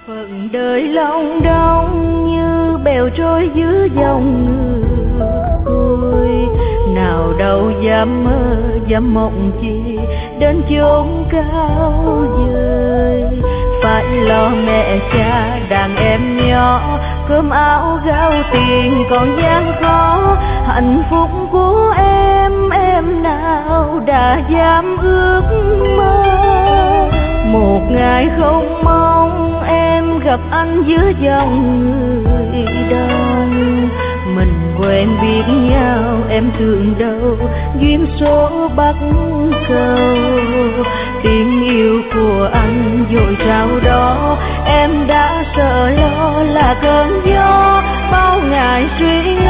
Phận đời long đong như bèo trôi giữa dòng nước trôi, nào đâu dám mơ dám mộng chi đến chốn cao vời. Phải lo mẹ cha đàn em nhỏ, cơm áo gạo tiền còn gian khó. Hạnh phúc của em nào đã dám ước mơ. Một ngày không mong em gặp anh giữa dòng người đông. Mình quen biết nhau em thương đâu, duyên số bắt cầu. Tiếng yêu của anh dội trao đó, em đã sợ lo là cơn gió. Bao ngày suy